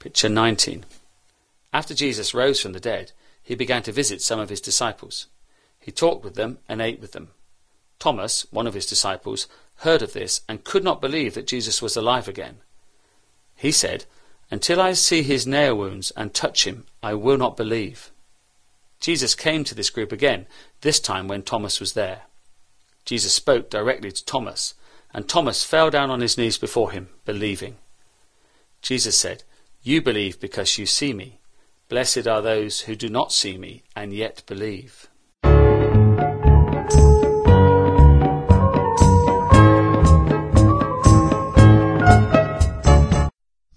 Picture 19. After Jesus rose from the dead, he began to visit some of his disciples. He talked with them and ate with them. Thomas, one of his disciples, heard of this and could not believe that Jesus was alive again. He said, "Until I see his nail wounds and touch him, I will not believe." Jesus came to this group again, this time when Thomas was there. Jesus spoke directly to Thomas, and Thomas fell down on his knees before him, believing. Jesus said, "You believe because you see me. Blessed are those who do not see me and yet believe."